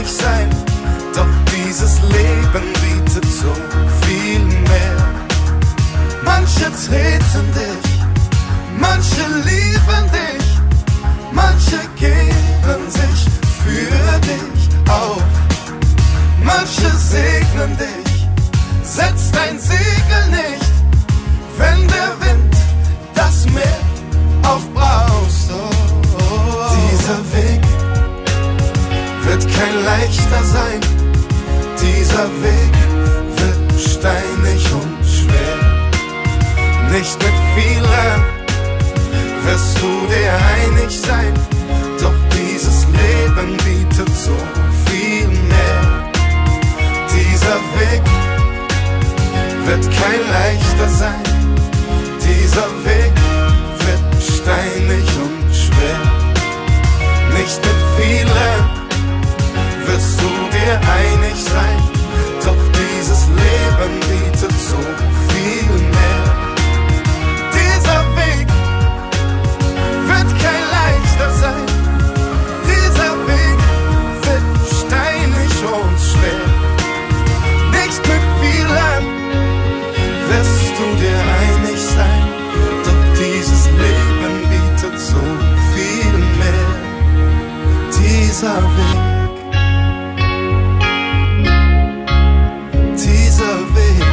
einig sein. Doch dieses Leben bietet so viel mehr. Manche treten dich, manche lieben dich, manche geben sich für dich auf. Manche segnen dich, setz dein Segel nicht, wenn der Wind das Meer aufbraust. Oh. Dieser Weg wird kein leichter sein, dieser Weg wird steinig und schwer. Nicht mit vielen wirst du dir einig sein, doch dieses Leben bietet so viel mehr. Dieser Weg wird kein leichter sein, dieser Weg wird steinig und schwer. Nicht mit vielen wirst du dir einig sein, doch dieses Leben bietet so viel mehr. Dieser Weg wird kein leichter sein, dieser Weg wird steinig und schwer. Nicht mit vielen wirst du dir einig sein, doch dieses Leben bietet so viel mehr. Dieser Weg, dieser Weg.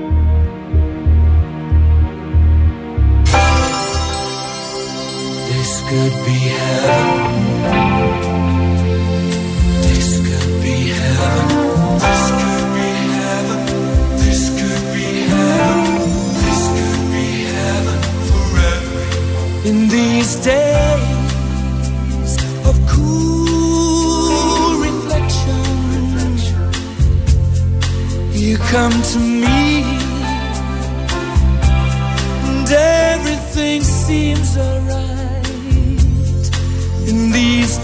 This could be heaven. This could be heaven. This could be heaven. This could be heaven. This could be heaven forever. In these days of cool reflection, you come to me, and everything seems alright. In these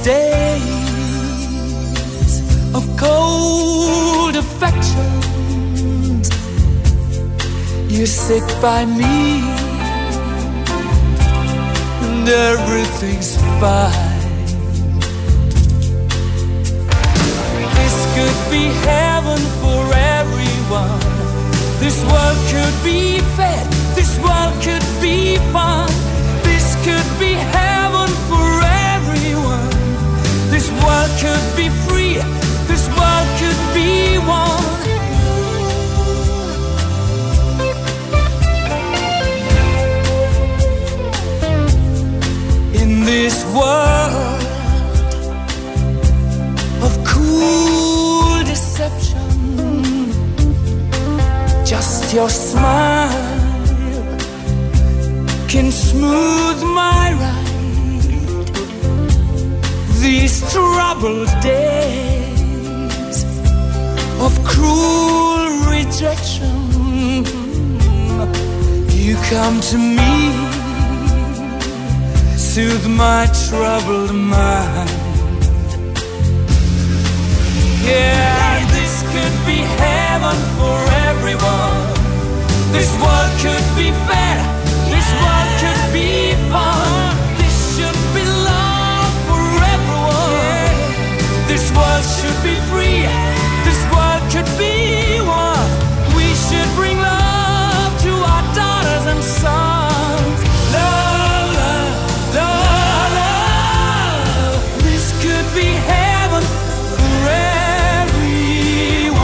days of cold affections, you sit by me, and everything's fine. This could be heaven for everyone. This world could be fed, this world could be fun. This could be heaven for everyone. This world could be free, this world could be one. In this world of cool deception, just your smile can smooth my ride. These troubled days of cruel rejection, you come to me, soothe my troubled mind. Yeah, this could be heaven for everyone. This world could be fair, this world could be fun. This should be love for everyone. This world should be free, this world could be one. We should bring love to our daughters and sons. Love, love, love, love. This could be heaven for everyone.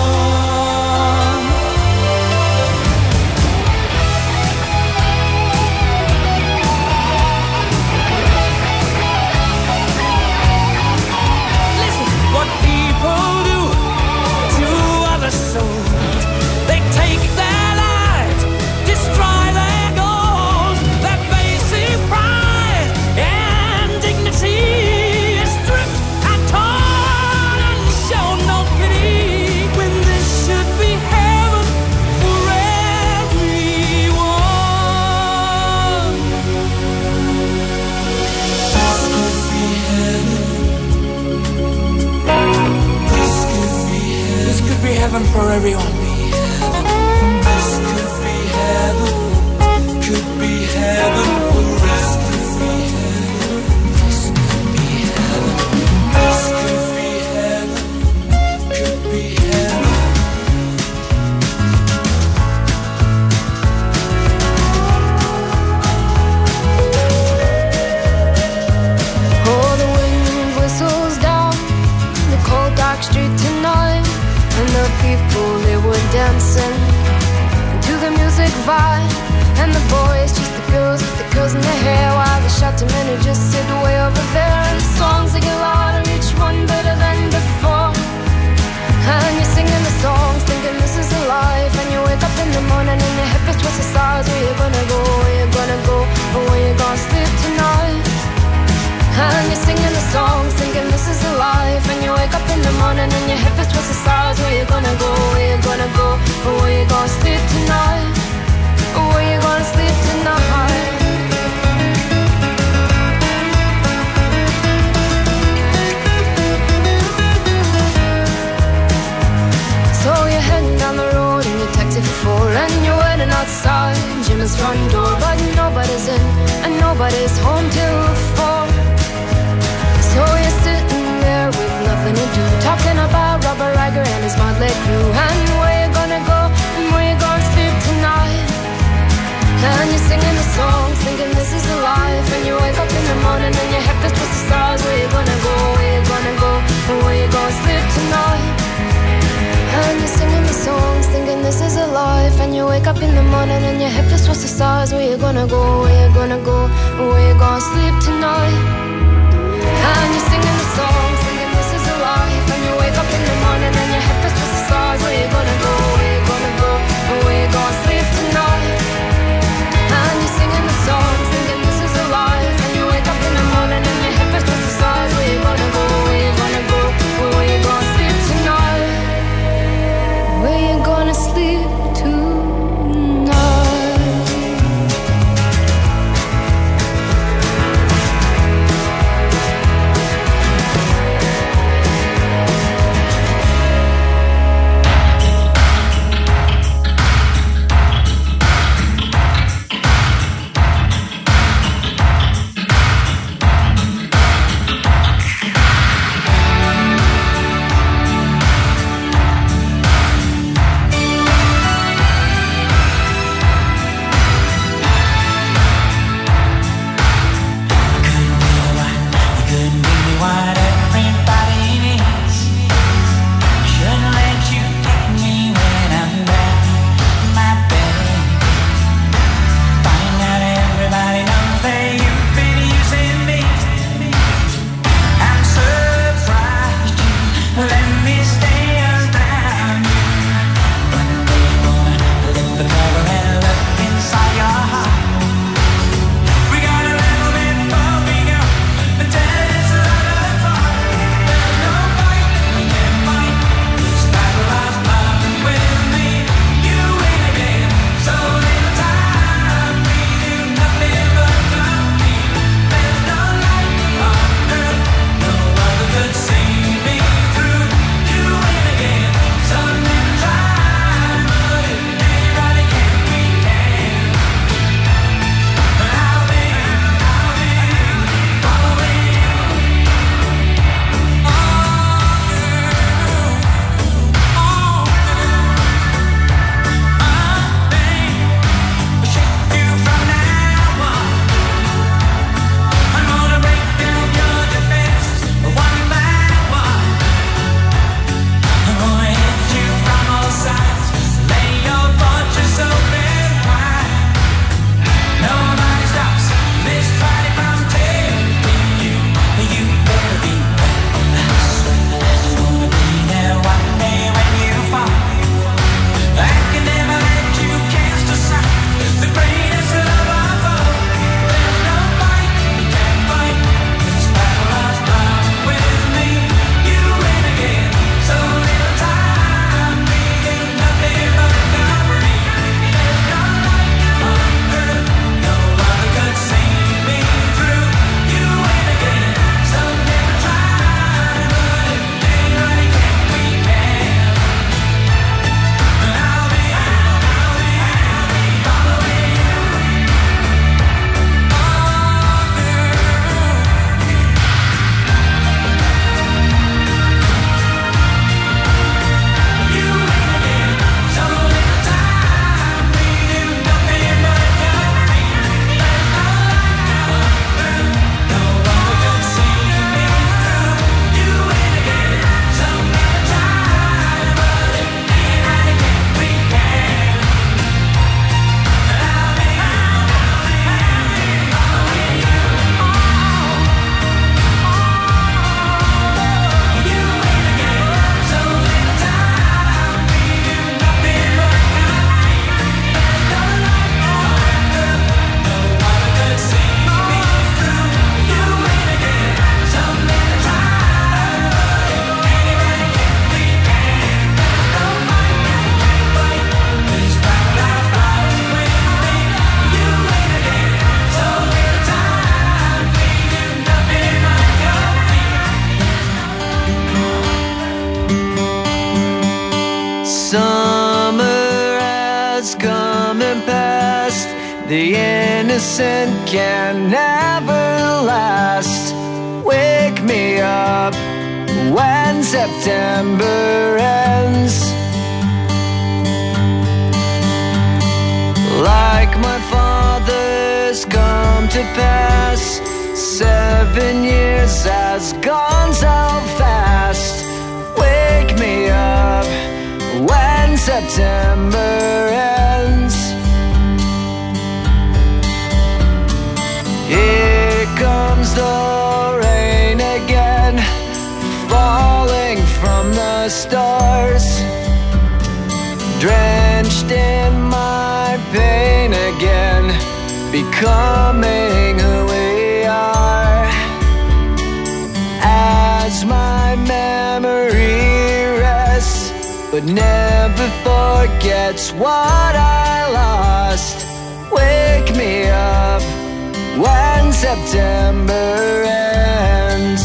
Listen, what people do to other souls, they take their lives, destroy their goals, their basic pride and dignity is stripped and torn and show no pity, when this should be heaven for everyone. This could be heaven for everyone. This could be heaven. Could be heaven for everyone. This could be heaven. This could be heaven. girls in their hair, while the shouting men who just sit way over there. And the songs they get louder, each one better than before. And you're singing the songs, thinking this is a life. And you wake up in the morning and your hip is twisted sides. Where you gonna go, where you gonna go, or where you gonna sleep tonight? And you're singing the songs, thinking this is a life. And you wake up in the morning and your hip is twisted sides. Where you gonna go, where you gonna go, or where you gonna sleep tonight? Or where you gonna sleep tonight? So you're heading down the road in your taxi for 4, and you're waiting outside Jim's front door, but nobody's in and nobody's home till 4. So you're sitting there with nothing to do, talking about Robert Riger and his motley crew, and where you gonna go and where you gonna sleep tonight. And you're singing the songs, thinking this is a life. And you wake up in the morning and your head is twisted the stars. Where you gonna go, where you gonna go, and where you gonna sleep tonight. And you're singing the songs, thinking this is a life. And you wake up in the morning and your hip is twisted the stars. Where you gonna go, where you gonna go, where you gonna sleep tonight. And you're singing the songs, thinking this is a life. And you wake up in the morning and your hip is twisted the stars. Where you gonna go, where you gonna go, where you gonna sleep tonight. And you're singing the songs, thinking this is a life. And you wake up in the morning and your hip is twisted the stars. Where you gonna go, where you gonna go, where you gonna sleep tonight. Where you gonna sleep tonight? The innocent can never last. Wake me up when September ends. Like my father's come to pass, 7 years has gone so fast. Wake me up when September ends. Here comes the rain again, falling from the stars, drenched in my pain again, becoming who we are. As my memory rests, but never forgets what I lost. Wake me up when September ends.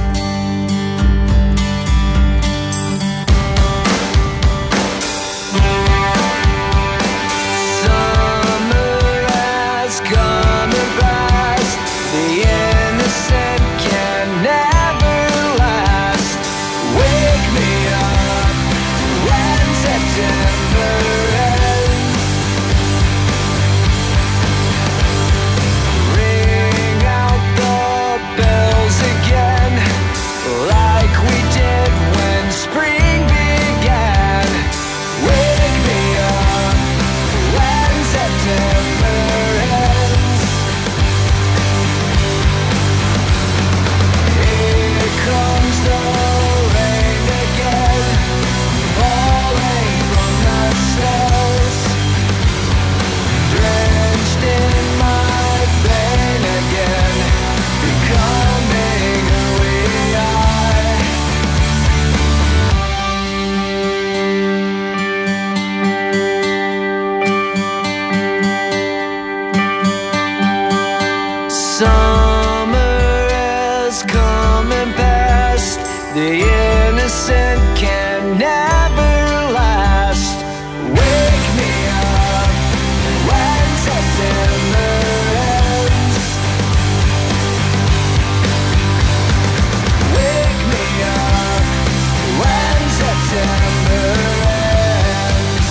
Summer has come and passed. The innocent can never last. Wake me up when September ends. Ring out the bells again, like we did when spring began. Wake me up when September ends. Here comes the rain again, falling from the stars, drenched in my pain again, becoming who we are. Summer has come and passed. The innocent can never last. Wake me up when September ends. Wake me up when September ends.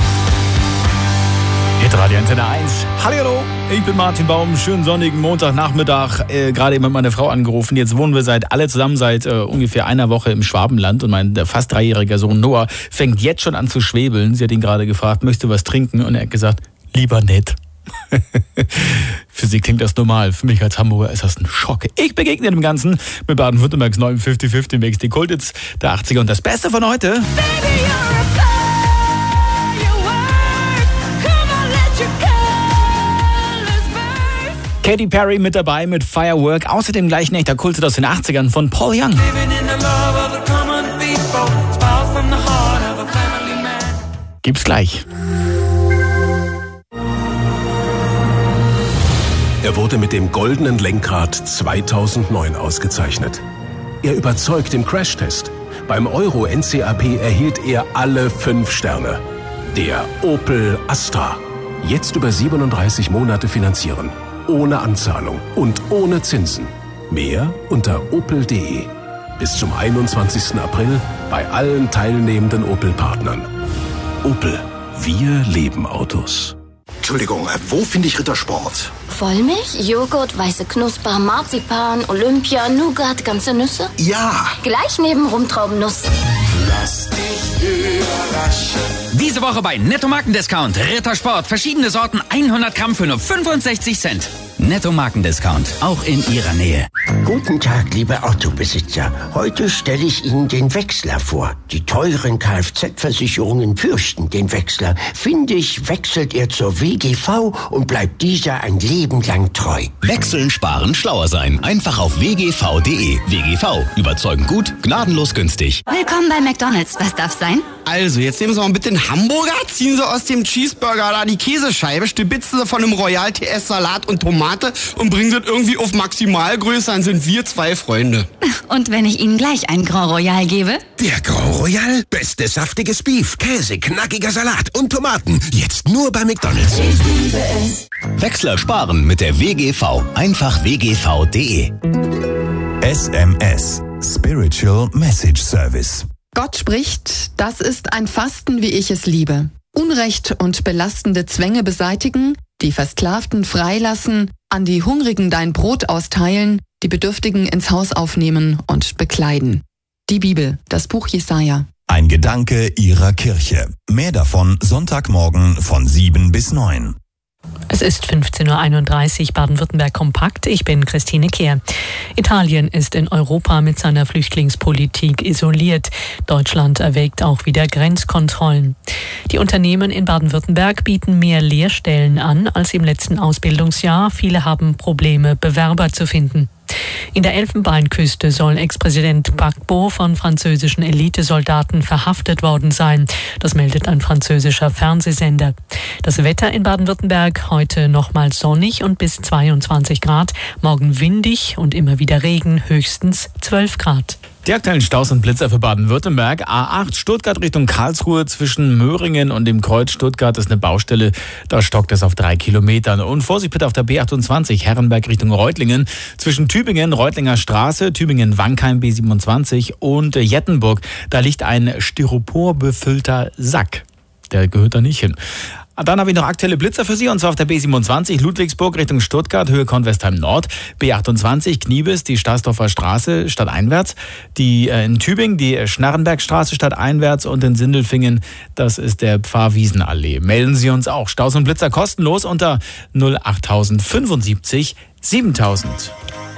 Hitradio Antenne 1. Hallo, ich bin Martin Baum. Schönen sonnigen Montagnachmittag. Gerade eben mit meiner Frau angerufen. Jetzt wohnen wir alle zusammen seit ungefähr einer Woche im Schwabenland. Und mein fast 3-jähriger Sohn Noah fängt jetzt schon an zu schwebeln. Sie hat ihn gerade gefragt, möchtest du was trinken? Und er hat gesagt, lieber nicht. Für sie klingt das normal. Für mich als Hamburger ist das ein Schock. Ich begegne dem Ganzen mit Baden-Württembergs neuen 50-50 Mix. Die Kultits der 80er und das Beste von heute. Baby, you're a firework. Come on, let your colors burst. Katy Perry mit dabei mit Firework. Außerdem gleich ein echter Kulthit aus den 80ern von Paul Young. Living in the love of the common people, spark from the heart of a family man. Gibt's gleich. Er wurde mit dem Goldenen Lenkrad 2009 ausgezeichnet. Er überzeugt im Crashtest. Beim Euro NCAP erhielt er alle 5 Sterne. Der Opel Astra. Jetzt über 37 Monate finanzieren. Ohne Anzahlung und ohne Zinsen. Mehr unter opel.de. Bis zum 21. April bei allen teilnehmenden Opel-Partnern. Opel. Wir leben Autos. Entschuldigung, wo finde ich Rittersport? Vollmilch, Joghurt, weiße Knusper, Marzipan, Olympia, Nougat, ganze Nüsse? Ja. Gleich neben Rumtraubennuss. Lass dich überraschen. Diese Woche bei Netto Markendiscount. Rittersport. Verschiedene Sorten, 100 Gramm für nur 65 Cent. Netto Markendiscount. Auch in Ihrer Nähe. Guten Tag, liebe Autobesitzer. Heute stelle ich Ihnen den Wechsler vor. Die teuren Kfz-Versicherungen fürchten den Wechsler. Finde ich, wechselt er zur WGV und bleibt dieser ein Leben lang treu. Wechseln, sparen, schlauer sein. Einfach auf wgv.de. WGV. Überzeugend gut, gnadenlos günstig. Willkommen bei McDonald's. Was darf sein? Also, jetzt nehmen Sie mal bitte einen Hamburger, ziehen Sie aus dem Cheeseburger da die Käsescheibe, stibitzen Sie von einem Royal TS Salat und Tomate und bringen Sie das irgendwie auf Maximalgröße, dann sind wir 2 Freunde. Und wenn ich Ihnen gleich ein Grand Royal gebe? Der Grand Royal? Bestes saftiges Beef, Käse, knackiger Salat und Tomaten. Jetzt nur bei McDonald's. Ich liebe es. Wechsler sparen mit der WGV. Einfach wgv.de. SMS. Spiritual Message Service. Gott spricht, das ist ein Fasten, wie ich es liebe. Unrecht und belastende Zwänge beseitigen, die Versklavten freilassen, an die Hungrigen dein Brot austeilen, die Bedürftigen ins Haus aufnehmen und bekleiden. Die Bibel, das Buch Jesaja. Ein Gedanke Ihrer Kirche. Mehr davon Sonntagmorgen von 7 bis 9. Es ist 15.31 Uhr, Baden-Württemberg kompakt. Ich bin Christine Kehr. Italien ist in Europa mit seiner Flüchtlingspolitik isoliert. Deutschland erwägt auch wieder Grenzkontrollen. Die Unternehmen in Baden-Württemberg bieten mehr Lehrstellen an als im letzten Ausbildungsjahr. Viele haben Probleme, Bewerber zu finden. In der Elfenbeinküste soll Ex-Präsident Gbagbo von französischen Elitesoldaten verhaftet worden sein. Das meldet ein französischer Fernsehsender. Das Wetter in Baden-Württemberg heute nochmal sonnig und bis 22 Grad. Morgen windig und immer wieder Regen, höchstens 12 Grad. Die aktuellen Staus und Blitzer für Baden-Württemberg. A8 Stuttgart Richtung Karlsruhe zwischen Möhringen und dem Kreuz Stuttgart ist eine Baustelle. Da stockt es auf 3 Kilometern. Und Vorsicht bitte auf der B28 Herrenberg Richtung Reutlingen. Zwischen Tübingen, Reutlinger Straße, Tübingen-Wankheim B27 und Jettenburg. Da liegt ein styroporbefüllter Sack. Der gehört da nicht hin. Dann habe ich noch aktuelle Blitzer für Sie, und zwar auf der B27 Ludwigsburg Richtung Stuttgart, Höhe Kornwestheim Nord, B28 Kniebis, die Staßdorfer Straße stadteinwärts, die in Tübingen, die Schnarrenbergstraße stadteinwärts und in Sindelfingen, das ist der Pfarrwiesenallee. Melden Sie uns auch. Staus und Blitzer kostenlos unter 08075 7000.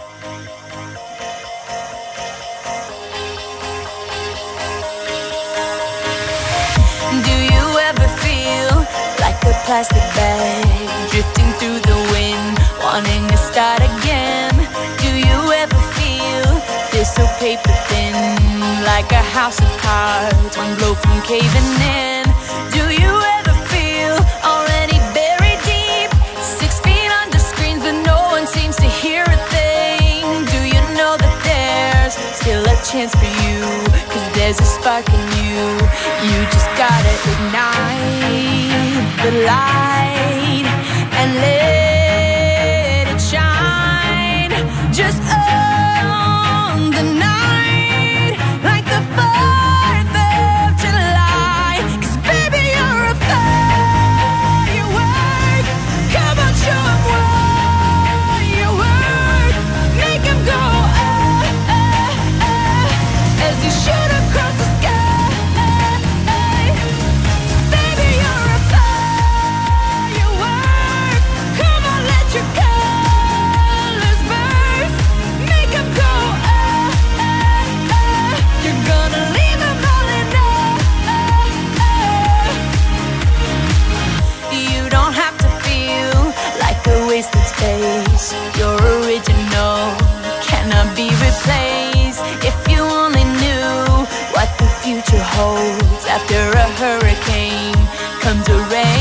A plastic bag drifting through the wind, wanting to start again. Do you ever feel this so paper thin, like a house of cards, one blow from caving in? Do you ever feel already buried deep, 6 feet under screens but no one seems to hear a thing? Do you know that there's still a chance for you, 'cause there's a spark in you, you just gotta ignite the light and let it shine just on the night like the 4th of July. 'Cause baby, you're a firework. Come on, show 'em what you work. Make 'em go as you shoot across the sky. Wasted space, your original cannot be replaced. If you only knew what the future holds, after a hurricane comes a rain.